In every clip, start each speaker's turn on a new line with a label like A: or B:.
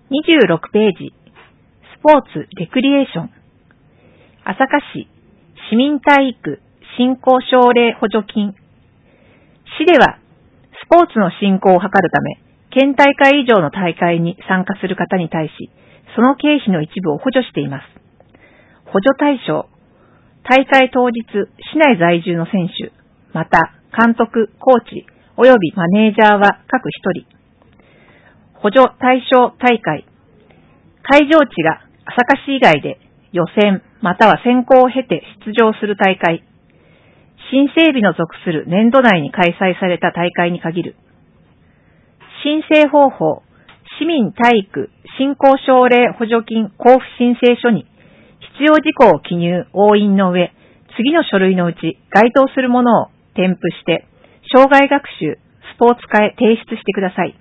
A: 26ページ、スポーツ・レクリエーション。朝霞市、市民体育振興奨励補助金。市では、スポーツの振興を図るため、県大会以上の大会に参加する方に対し、その経費の一部を補助しています。補助対象、大会当日、市内在住の選手、また、監督、コーチ、及びマネージャーは各一人。補助対象大会。会場地が朝霞市以外で予選または選考を経て出場する大会。申請日の属する年度内に開催された大会に限る。申請方法。市民体育振興奨励補助金交付申請書に必要事項を記入押印の上、次の書類のうち該当するものを添付して、障害学習、スポーツ科へ提出してください。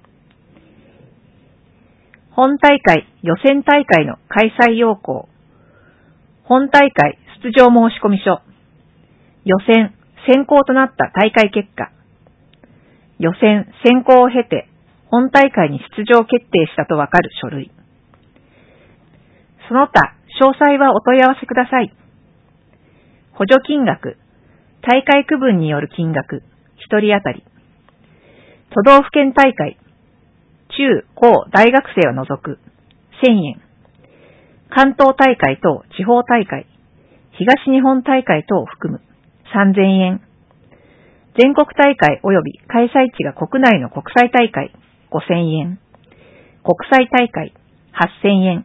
A: 本大会、予選大会の開催要項。本大会出場申込書。予選、選考となった大会結果。予選、選考を経て、本大会に出場決定したとわかる書類。その他、詳細はお問い合わせください。補助金額。大会区分による金額。1人当たり。都道府県大会。中・高・大学生を除く1000円。関東大会等地方大会、東日本大会等を含む3000円。全国大会及び開催地が国内の国際大会5000円。国際大会8000円。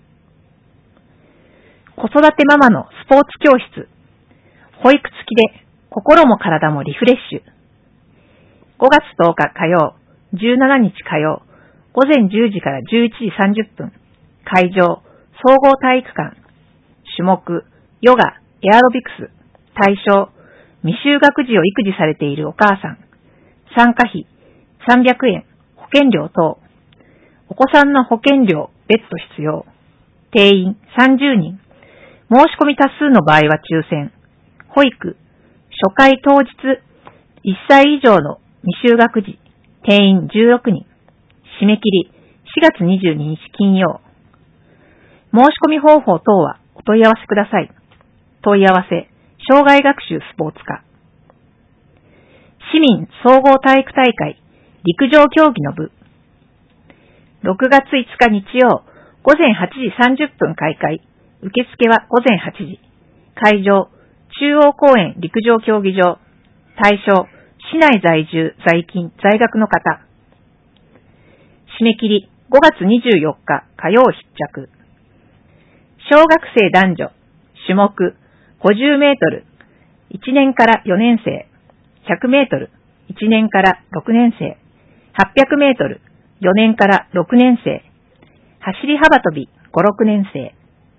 A: 子育てママのスポーツ教室。保育付きで心も体もリフレッシュ。5月10日火曜、17日火曜、午前10時から11時30分。会場、総合体育館。種目、ヨガ、エアロビクス。対象、未就学児を育児されているお母さん。参加費、300円。保険料等。お子さんの保険料、別途必要。定員、30人。申し込み多数の場合は抽選。保育、初回当日、1歳以上の未就学児。定員16人。締め切り4月22日金曜。申し込み方法等はお問い合わせください。問い合わせ、障害学習スポーツ科。市民総合体育大会、陸上競技の部。6月5日日曜、午前8時30分開会。受付は午前8時。会場、中央公園陸上競技場。対象、市内在住、在勤、在学の方。締め切り5月24日火曜必着。小学生男女、種目50メートル、1年から4年生、100メートル、1年から6年生、800メートル、4年から6年生、走り幅跳び5、6年生。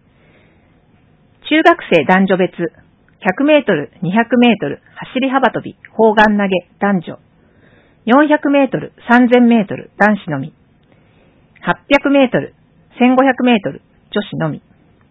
A: 中学生男女別、100メートル、200メートル、走り幅跳び、砲丸投げ男女、400メートル、3000メートル男子のみ。800メートル、1500メートル、女子のみ。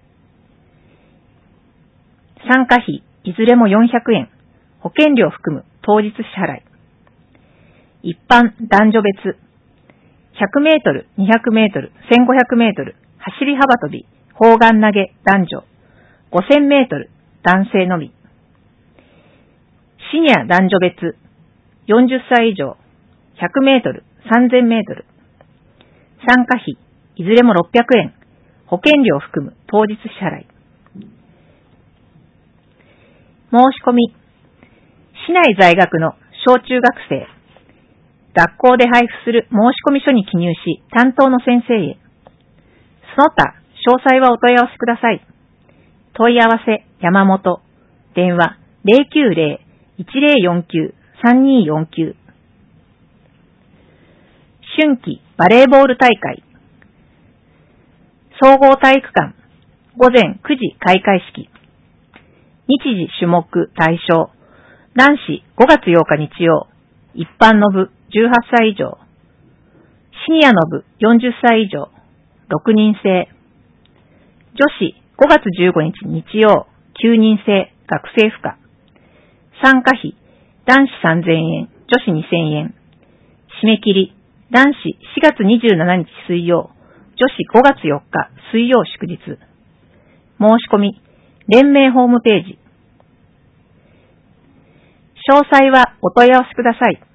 A: 参加費、いずれも400円。保険料含む当日支払い。一般、男女別。100メートル、200メートル、1500メートル、走り幅跳び、砲丸投げ男女。5000メートル、男性のみ。シニア男女別。40歳以上。100メートル、3000メートル。参加費、いずれも600円。保険料含む当日支払い。申し込み。市内在学の小中学生。学校で配布する申込書に記入し、担当の先生へ。その他、詳細はお問い合わせください。問い合わせ、山本。電話、090-1049-3249。春季バレーボール大会。総合体育館。午前9時開会式。日時種目対象。男子5月8日日曜。一般の部18歳以上。シニアの部40歳以上。6人制。女子5月15日日曜。9人制学生負荷。参加費。男子3000円。女子2000円。締め切り。男子4月27日水曜。 女子5月4日水曜祝日。申し込み、連盟ホームページ。詳細はお問い合わせください。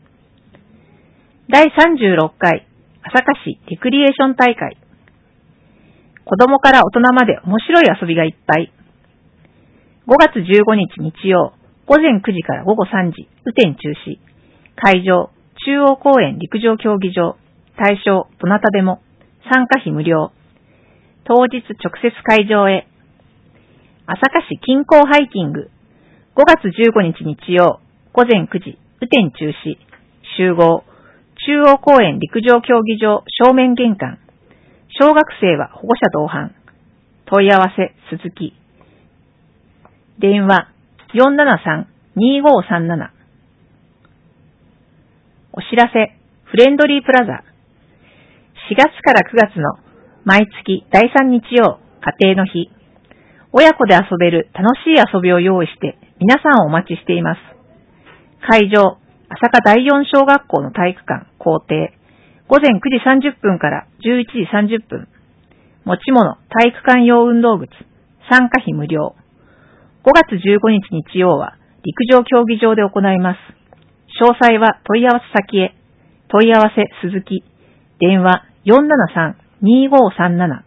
A: 第36回朝霞市レクリエーション大会。子供から大人まで面白い遊びがいっぱい。5月15日日曜、午前9時から午後3時、雨天中止。会場、中央公園陸上競技場。対象、どなたでも。参加費無料。当日直接会場へ。朝霞市近郊ハイキング。5月15日日曜、午前9時、雨天中止。集合、中央公園陸上競技場正面玄関。小学生は保護者同伴。問い合わせ、鈴木。電話、473-2537。お知らせ、フレンドリープラザ。4月から9月の毎月第3日曜、家庭の日。親子で遊べる楽しい遊びを用意して皆さんをお待ちしています。会場、朝霞第4小学校の体育館、校庭。午前9時30分から11時30分。持ち物、体育館用運動靴。参加費無料。5月15日日曜は陸上競技場で行います。詳細は問い合わせ先へ。問い合わせ鈴木。電話473-2537。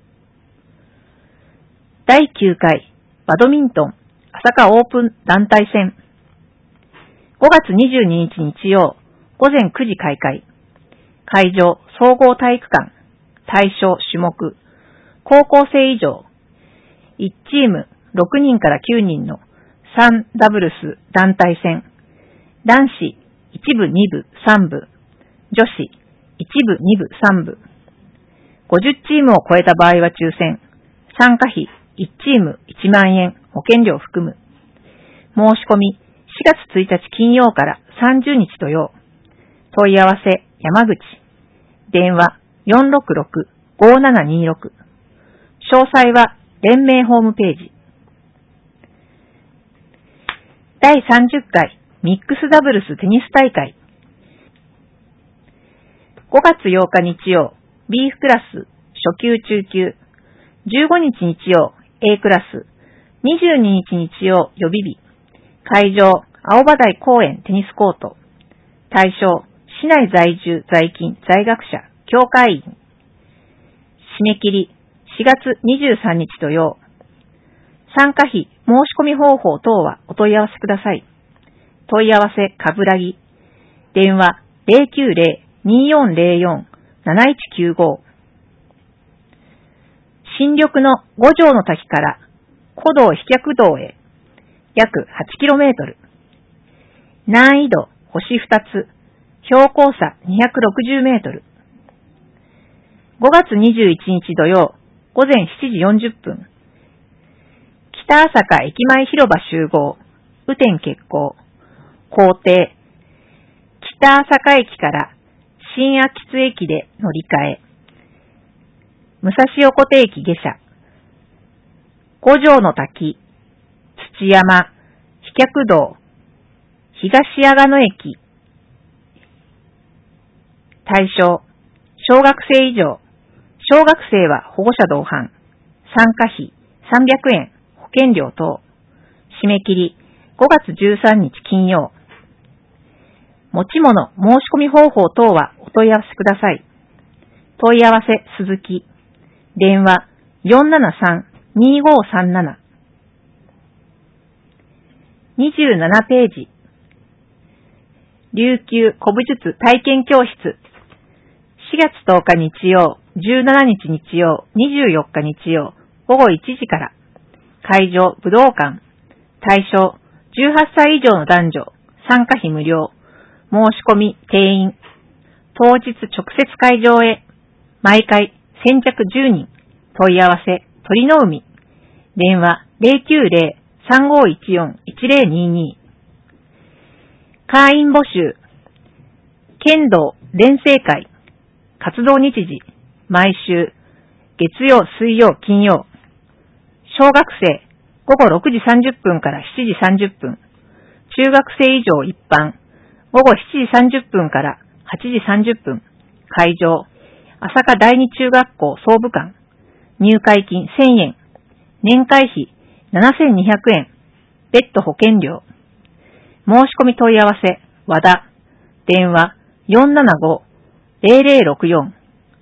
A: 第9回バドミントン朝霞オープン団体戦。5月22日日曜午前9時開会。会場総合体育館。対象種目高校生以上。1チーム6人から9人の3ダブルス団体戦。男子1部2部3部。女子1部2部3部。50チームを超えた場合は抽選。参加費1チーム1万円保険料含む。申し込み4月1日金曜から30日土曜。問い合わせ山口。電話466-5726。詳細は連盟ホームページ。第30回ミックスダブルステニス大会。5月8日日曜、B クラス、初級中級。15日日曜、A クラス。22日日曜、予備日。会場、青葉台公園テニスコート。対象、市内在住、在勤、在学者、協会員。締め切り、4月23日土曜。参加費、申し込み方法等はお問い合わせください。問い合わせ、かぶらぎ。電話、090-2404-7195。新緑の五条の滝から古道飛脚道へ約 8km。難易度星2つ。標高差260メートル。5月21日土曜午前7時40分。北朝霞駅前広場集合。雨天決行。行程。北朝霞駅から新秋津駅で乗り換え。武蔵横手駅下車。五条の滝、土山、飛脚道、東阿賀野駅。対象、小学生以上。小学生は保護者同伴。参加費300円、保険料等。締め切り5月13日金曜。持ち物、申し込み方法等はお問い合わせください。問い合わせ鈴木。電話473-2537。27ページ。琉球古武術体験教室。4月10日日曜、17日日曜、24日日曜、午後1時から。会場武道館。対象18歳以上の男女。参加費無料。申し込み定員。当日直接会場へ。毎回先着10人。問い合わせ鳥の海。電話090-3514-1022。会員募集。剣道連成会。活動日時。毎週月曜、水曜、金曜。小学生午後6時30分から7時30分。中学生以上一般。午後7時30分から8時30分。会場朝霞第二中学校総武館、入会金1000円、年会費7200円、別途保険料。申し込み問い合わせ、和田、電話475-0064。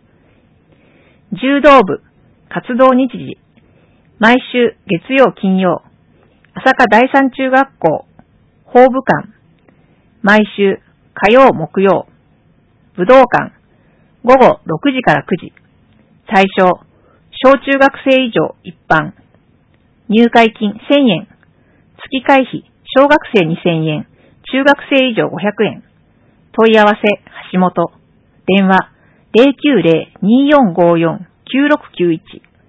A: 柔道部、活動日時、毎週月曜金曜、朝霞第三中学校、法武館、毎週火曜木曜、武道館、午後6時から9時、対象、小中学生以上一般、入会金1000円、月会費、小学生2000円、中学生以上500円、問い合わせ、橋本、電話090-2454-9691。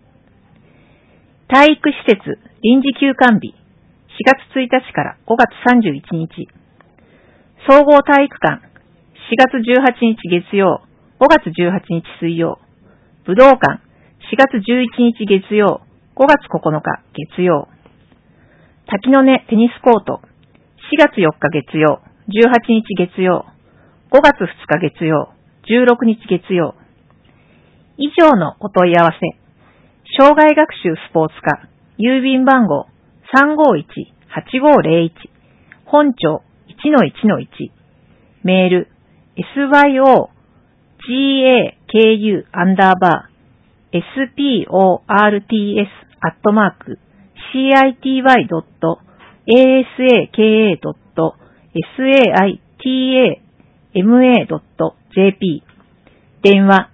A: 体育施設臨時休館日、4月1日から5月31日。総合体育館、4月18日月曜、5月18日水曜。武道館、4月11日月曜、5月9日月曜。滝の根テニスコート、4月4日月曜、18日月曜、5月2日月曜、16日月曜。以上のお問い合わせ、障害学習スポーツ課、郵便番号351-8501、本庁 1-1-1、メール、sports.city.asaka.city.ma.jp 電話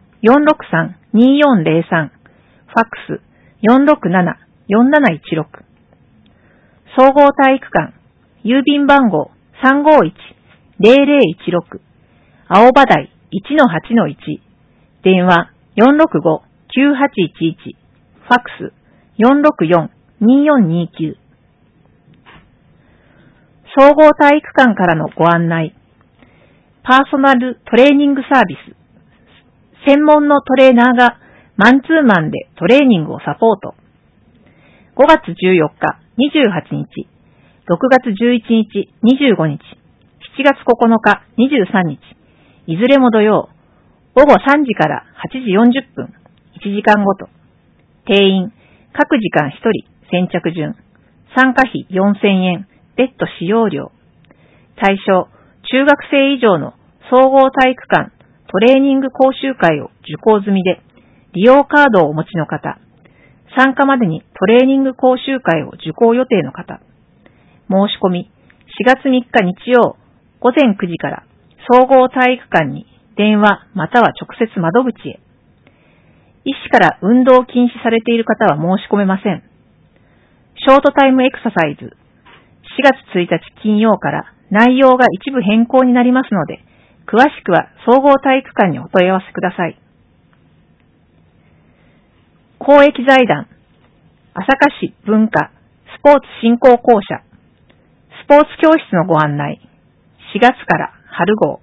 A: 463-2403、ファックス467-4716。総合体育館、郵便番号351-0016、青葉台 1-8-1、電話465-9811、ファックス464-2429。総合体育館からのご案内。パーソナルトレーニングサービス。専門のトレーナーがマンツーマンでトレーニングをサポート。5月14日、28日、6月11日、25日、7月9日、23日、いずれも土曜、午後3時から8時40分、1時間ごと。定員、各時間1人、先着順。参加費4000円、別途使用料。対象、中学生以上の総合体育館トレーニング講習会を受講済みで、利用カードをお持ちの方、参加までにトレーニング講習会を受講予定の方、申し込み、4月3日日曜午前9時から総合体育館に電話または直接窓口へ。医師から運動を禁止されている方は申し込めません。ショートタイムエクササイズ、4月1日金曜から内容が一部変更になりますので、詳しくは総合体育館にお問い合わせください。公益財団、朝霞市文化スポーツ振興公社、スポーツ教室のご案内、4月から春号。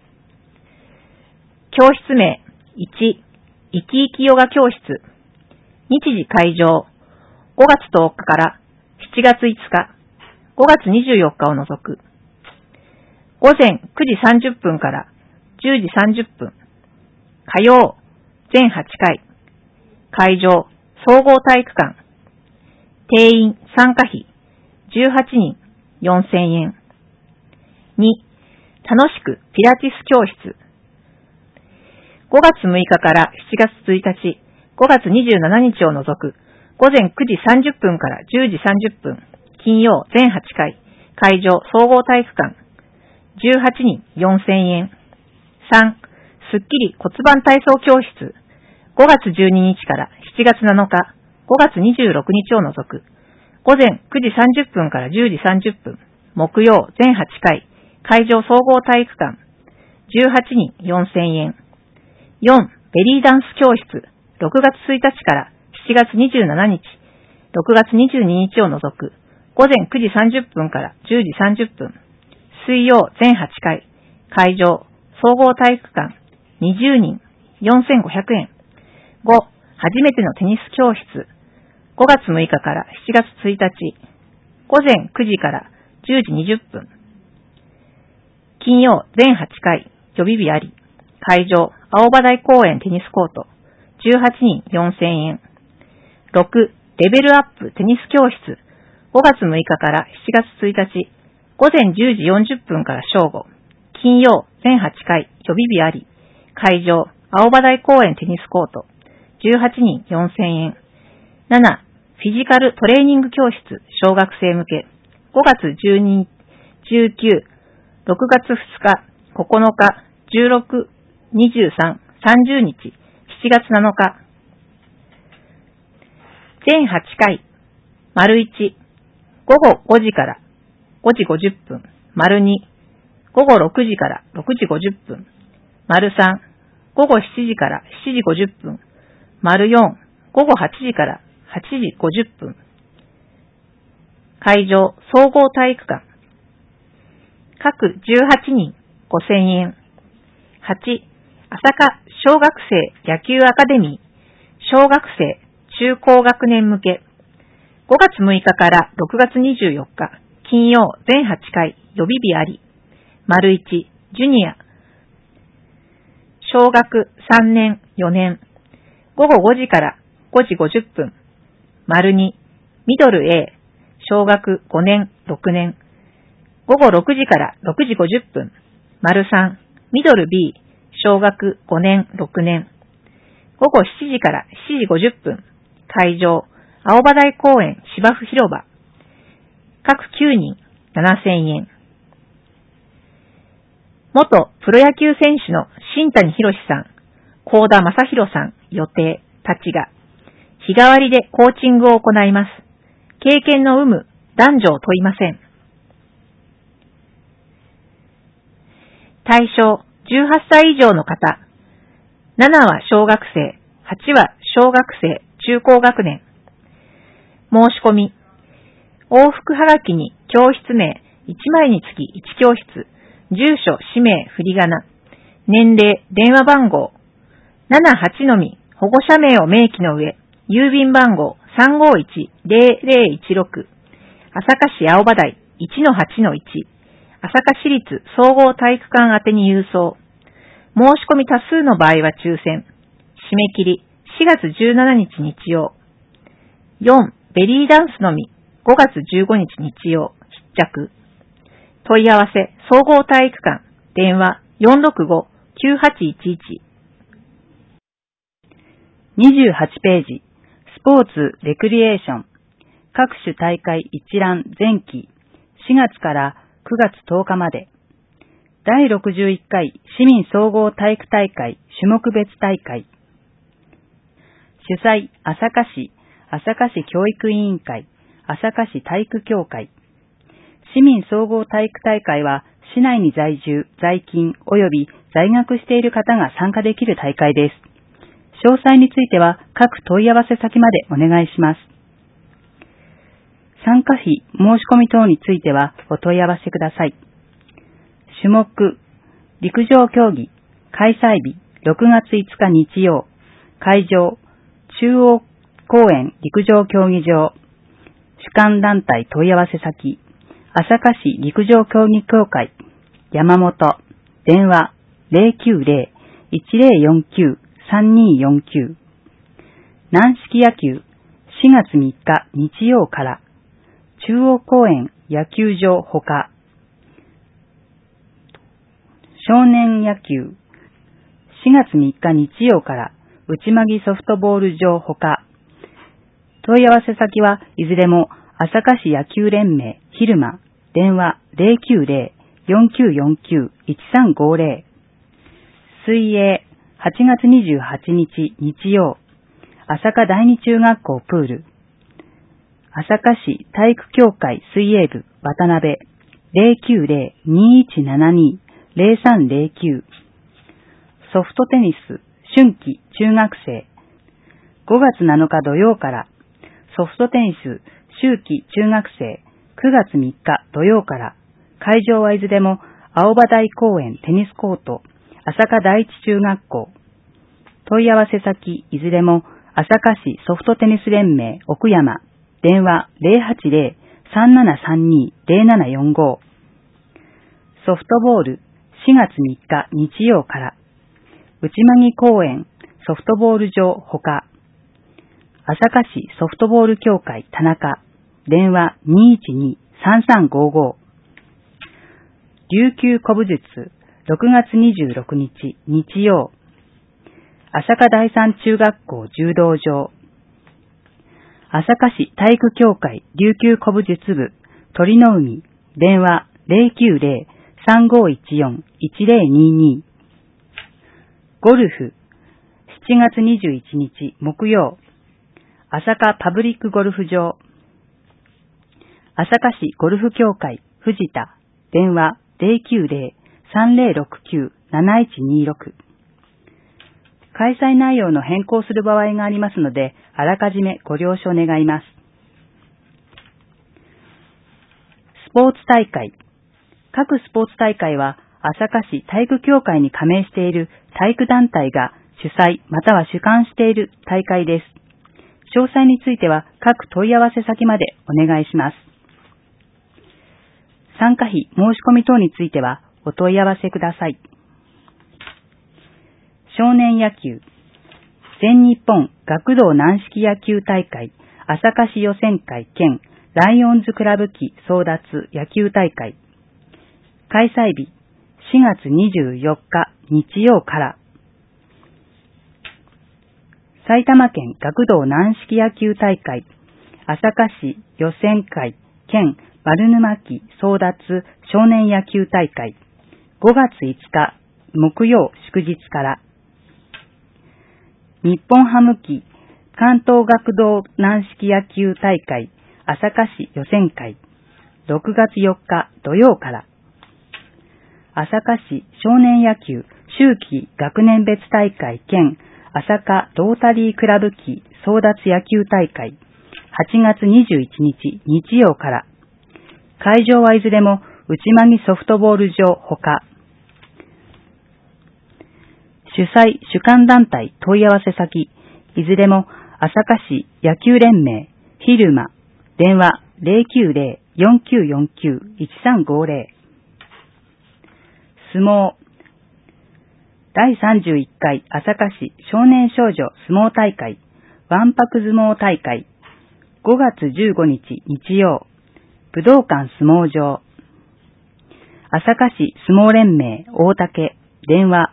A: 教室名、1、生き生きヨガ教室。日時会場、5月10日から7月5日、5月24日を除く。午前9時30分から10時30分。火曜、全8回。会場、総合体育館。定員、参加費、18人、4000円。2、楽しくピラティス教室。5月6日から7月1日、5月27日を除く、午前9時30分から10時30分。金曜、全8回。会場、総合体育館。18人、4000円。3、スッキリ骨盤体操教室。5月12日から7月7日、5月26日を除く。午前9時30分から10時30分。木曜、全8回。会場総合体育館。18人、4000円。4、ベリーダンス教室。6月1日から7月27日、6月22日を除く。午前9時30分から10時30分。水曜、全8回。会場、総合体育館。20人、4500円。5、初めてのテニス教室。5月6日から7月1日。午前9時から10時20分。金曜、全8回。予備日あり。会場、 青葉台公園テニスコート、18人4000円。6、レベルアップテニス教室、5月6日から7月1日、午前10時40分から正午、金曜全8回予備日あり、会場、青葉台公園テニスコート、18人4000円。7、フィジカルトレーニング教室、小学生向け、5月12、19、6月2日、9日、16、23、30日、7月7日。全8回、丸1、午後5時から5時50分、丸2、午後6時から6時50分、丸3、午後7時から7時50分、丸4、午後8時から8時50分。会場、総合体育館。各18人5000円。8、朝霞小学生野球アカデミー、小学生中高学年向け、5月6日から6月24日、金曜全8回予備日あり、丸1、ジュニア、小学3年4年、午後5時から5時50分、丸2、ミドル A、小学5年6年、午後6時から6時50分、丸3、ミドル B、小学5年6年、午後7時から7時50分、会場、青葉台公園芝生広場。各9人7000円。元プロ野球選手の新谷博さん、幸田正宏さん予定たちが、日替わりでコーチングを行います。経験の有無、男女を問いません。対象、18歳以上の方。7は小学生、8は小学生、中高学年。申し込み。往復はがきに教室名1枚につき1教室、住所、氏名、振り仮名、年齢、電話番号、7、8のみ、保護者名を明記の上、郵便番号 351-0016、朝霞市青葉台 1-8-1、朝霞市立総合体育館宛てに郵送。申し込み多数の場合は抽選。締め切り4月17日日曜。4、ベリーダンスのみ5月15日日曜必着。問い合わせ総合体育館電話 465-9811。
B: 28ページスポーツレクリエーション各種大会一覧前期4月から9月10日まで第61回市民総合体育大会種目別大会主催朝霞市教育委員会朝霞市体育協会市民総合体育大会は市内に在住、在勤及び在学している方が参加できる大会です。詳細については各問い合わせ先までお願いします。参加費、申し込み等についてはお問い合わせください。種目、陸上競技、開催日、6月5日日曜、会場、中央公園陸上競技場、主管団体問い合わせ先、朝霞市陸上競技協会、山本、電話090-1049-3249、軟式野球、4月3日日曜から、中央公園野球場ほか、少年野球、4月3日日曜から、内間木ソフトボール場ほか、問い合わせ先はいずれも朝霞市野球連盟昼間電話090-4949-1350水泳8月28日日曜朝霞第二中学校プール朝霞市体育協会水泳部渡辺090-2172-0309ソフトテニス春季中学生5月7日土曜からソフトテニス秋季中学生9月3日土曜から会場はいずれも青葉台公園テニスコート朝霞第一中学校問い合わせ先いずれも朝霞市ソフトテニス連盟奥山電話080-3732-0745ソフトボール4月3日日曜から内間木公園ソフトボール場ほか、朝霞市ソフトボール協会田中、電話212-3355。琉球古武術6月26日日曜、朝霞第三中学校柔道場。朝霞市体育協会琉球古武術部鳥の海、電話090-3514-1022。ゴルフ7月21日木曜、朝霞パブリックゴルフ場。朝霞市ゴルフ協会藤田、電話090-3069-7126。開催内容の変更する場合がありますので、あらかじめご了承願います。スポーツ大会。各スポーツ大会は、朝霞市体育協会に加盟している体育団体が主催または主管している大会です。詳細については各問い合わせ先までお願いします。参加費、申し込み等についてはお問い合わせください。少年野球全日本学童軟式野球大会朝霞市予選会兼ライオンズクラブ旗争奪野球大会。開催日4月24日日曜から。埼玉県学童軟式野球大会朝霞市予選会兼丸沼旗争奪少年野球大会5月5日木曜祝日から。日本ハム旗関東学童軟式野球大会朝霞市予選会6月4日土曜から。朝霞市少年野球秋季学年別大会兼朝霞ロータリークラブ旗争奪野球大会8月21日日曜から。会場はいずれも内間木ソフトボール場ほか。主催主管団体問い合わせ先いずれも朝霞市野球連盟昼間電話090-4949-1350。相撲第31回朝霞市少年少女相撲大会わんぱく相撲大会5月15日日曜武道館相撲場。朝霞市相撲連盟大竹電話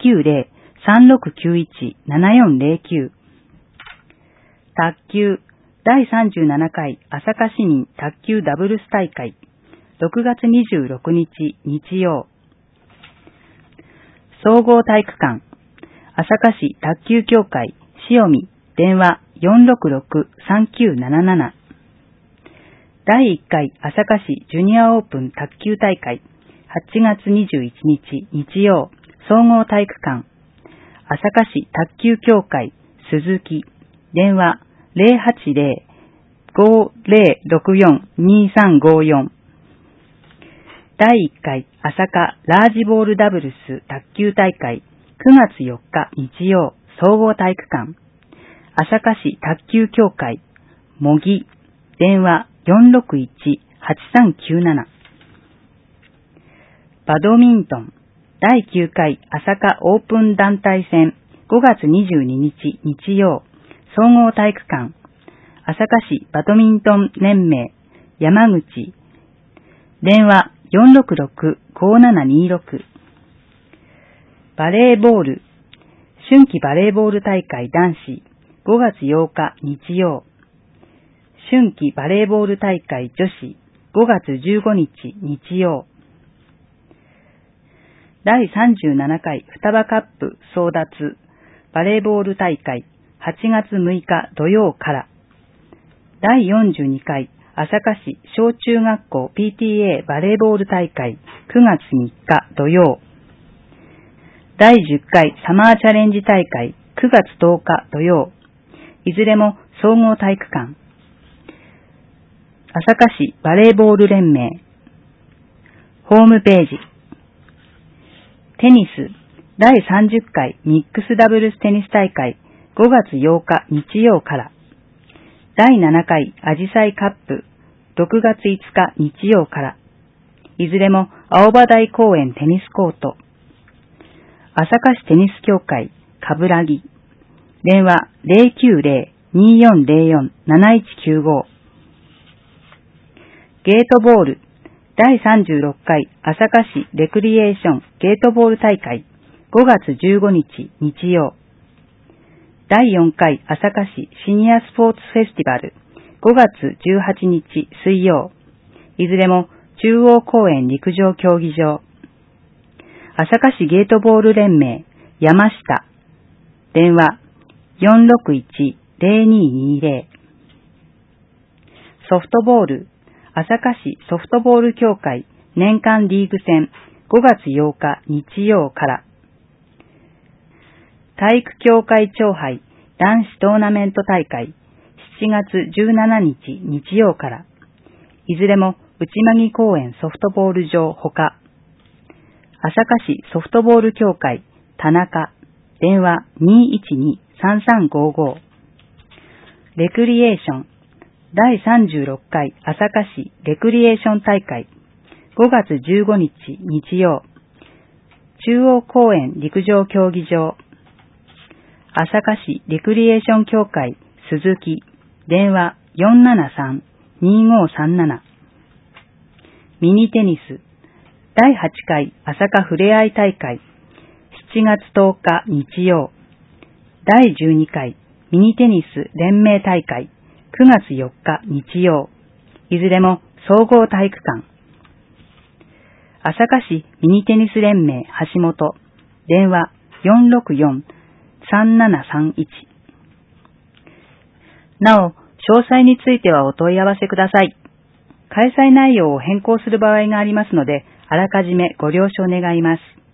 B: 090-3691-7409。卓球第37回朝霞市民卓球ダブルス大会6月26日日曜。総合体育館朝霞市卓球協会塩見電話466-3977。第1回朝霞市ジュニアオープン卓球大会8月21日日曜総合体育館朝霞市卓球協会鈴木電話080-5064-2354。第1回朝霞ラージボールダブルス卓球大会9月4日日曜総合体育館朝霞市卓球協会模擬電話461-8397。バドミントン第9回朝霞オープン団体戦5月22日日曜総合体育館朝霞市バドミントン連盟山口電話466-5726。バレーボール春季バレーボール大会男子5月8日日曜春季バレーボール大会女子5月15日日曜。第37回双葉カップ争奪バレーボール大会8月6日土曜から。第42回朝霞市小中学校 PTA バレーボール大会9月3日土曜。第10回サマーチャレンジ大会9月10日土曜。いずれも総合体育館。朝霞市バレーボール連盟ホームページ。テニス第30回ミックスダブルステニス大会5月8日日曜から。第7回アジサイカップ6月5日日曜から。いずれも青葉台公園テニスコート。 朝霞市テニス協会、冠城。電話090-2404-7195。ゲートボール、第36回朝霞市レクリエーションゲートボール大会、5月15日日曜。第4回朝霞市シニアスポーツフェスティバル、5月18日水曜。いずれも中央公園陸上競技場。朝霞市ゲートボール連盟、山下。電話461-0220。ソフトボール、朝霞市ソフトボール協会年間リーグ戦5月8日日曜から。体育協会長杯男子トーナメント大会7月17日日曜から。いずれも内間木公園ソフトボール場ほか。朝霞市ソフトボール協会田中。電話212-3355。レクリエーション第36回朝霞市レクリエーション大会5月15日日曜。中央公園陸上競技場。朝霞市レクリエーション協会鈴木。電話473-2537。ミニテニス第8回朝霞ふれあい大会7月10日日曜。第12回ミニテニス連盟大会9月4日日曜。いずれも総合体育館。朝霞市ミニテニス連盟橋本。電話464-3731。なお、詳細についてはお問い合わせください。開催内容を変更する場合がありますので、あらかじめご了承願います。